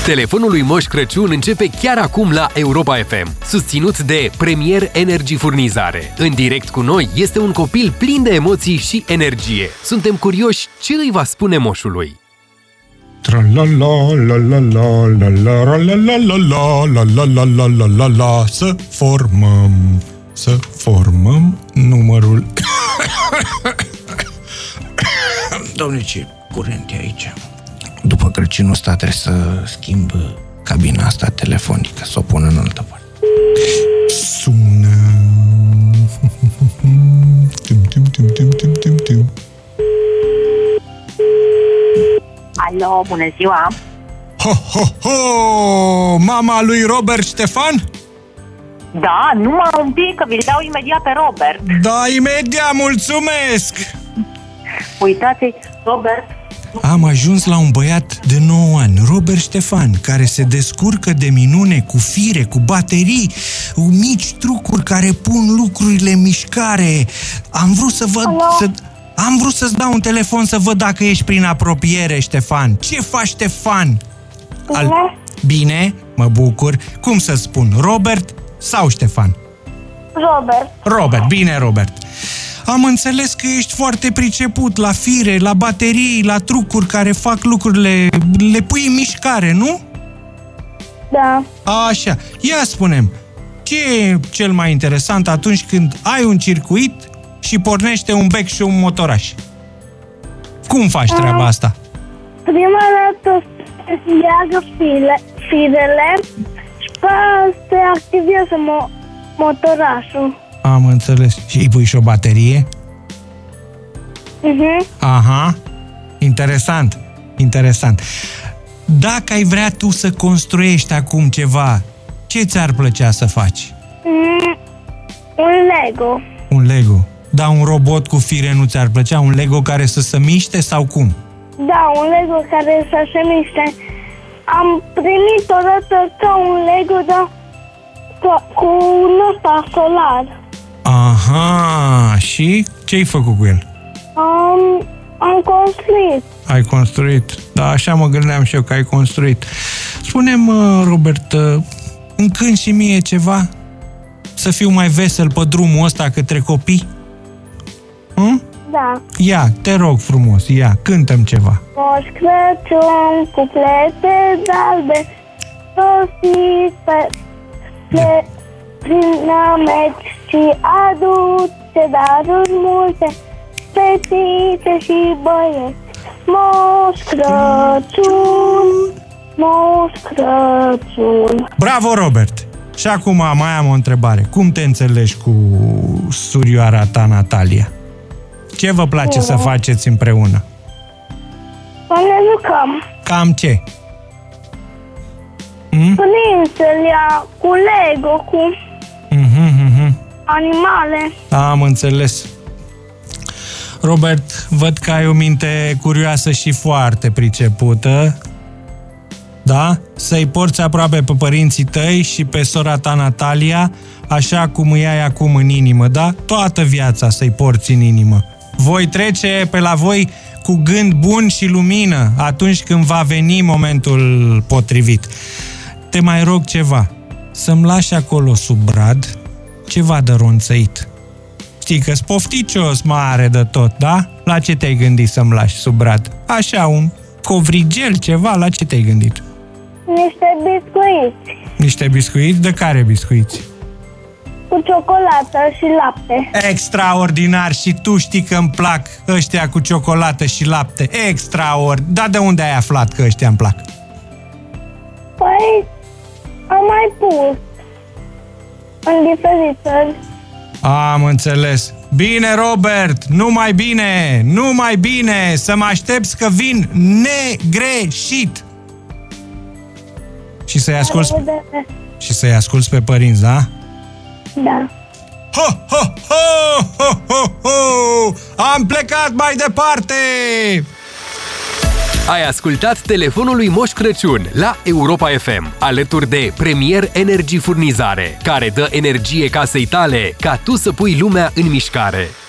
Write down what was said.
Telefonul lui Moș Crăciun începe chiar acum la Europa FM. Susținut de Premier Energy Furnizare. În direct cu noi este un copil plin de emoții și energie. Suntem curioși ce îi va spune moșului. Să formăm numărul. Dom'le, ce curent e aici. După Crăciunul ăsta trebuie să schimb cabina asta telefonică, să o pun în altă parte. Sună. Alo, bună ziua! Ho, ho, ho! Mama lui Robert Ștefan? Da, numai un pic, că vi-l dau imediat pe Robert. Da, imediat, mulțumesc! Uitați, Robert... Am ajuns la un băiat de 9 ani, Robert Ștefan, care se descurcă de minune cu fire, cu baterii, mici trucuri care pun lucrurile în mișcare. Am vrut să văd... Am vrut să-ți dau un telefon să văd dacă ești prin apropiere, Ștefan. Ce faci, Ștefan? Bine, mă bucur. Cum să spun, Robert sau Ștefan? Robert, bine, Robert. Am înțeles că ești foarte priceput la fire, la baterii, la trucuri care fac lucrurile, le pui în mișcare, nu? Da. Așa, ia spune-mi, ce e cel mai interesant atunci când ai un circuit și pornește un bec și un motoraș? Cum faci treaba asta? Prima dată se leagă firele și pe se activează motorașul. Am înțeles. Și îi pui și o baterie? Aha. Interesant. Dacă ai vrea tu să construiești acum ceva, ce ți-ar plăcea să faci? Un Lego. Da, un robot cu fire nu ți-ar plăcea? Un Lego care să se miște sau cum? Da, un Lego care să se miște. Am primit odată ca un Lego, dar cu un ăsta solar. Aha, și ce ai făcut cu el? Am construit. Ai construit? Da, așa mă gândeam și eu că ai construit. Spune-mi, Robert, îmi cânti și mie ceva? Să fiu mai vesel pe drumul ăsta către copii? Da. Ia, te rog frumos, ia, cântă-mi ceva. Moș Crăciun cu plete albe, rostit prin ameci și aduce daruri multe, fetițe și băieți. Moș Crăciun, Moș Crăciun. Bravo, Robert! Și acum mai am o întrebare. Cum te înțelegi cu surioara ta, Natalia? Ce vă place să faceți împreună? Să ne jucăm. Cam ce? Prințele, cu Lego, cu animale. Am înțeles. Robert, văd că ai o minte curioasă și foarte pricepută. Da? Să-i porți aproape pe părinții tăi și pe sora ta Natalia, așa cum îi ai acum în inimă, da? Toată viața să-i porți în inimă. Voi trece pe la voi cu gând bun și lumină atunci când va veni momentul potrivit. Te mai rog ceva, să-mi lași acolo sub brad ceva de ronțăit. Știi că-s pofticios mare de tot, da? La ce te-ai gândit să-mi lași sub brad? Așa, un covrigel, ceva, la ce te-ai gândit? Niște biscuiți. Niște biscuiți? De care biscuiți? Cu ciocolată și lapte. Extraordinar! Și tu știi că îmi plac ăștia cu ciocolată și lapte. Extraordinar! Dar de unde ai aflat că ăștia îmi plac? Păi, am mai pus în diferite. Am înțeles. Bine, Robert! Numai bine! Să mă aștepți că vin negreșit! Și să-i asculți pe părinți, da? Da. Ho, ho, ho, ho, ho, ho! Am plecat mai departe! Ai ascultat Telefonul lui Moș Crăciun la Europa FM, alături de Premier Energy Furnizare, care dă energie casei tale ca tu să pui lumea în mișcare.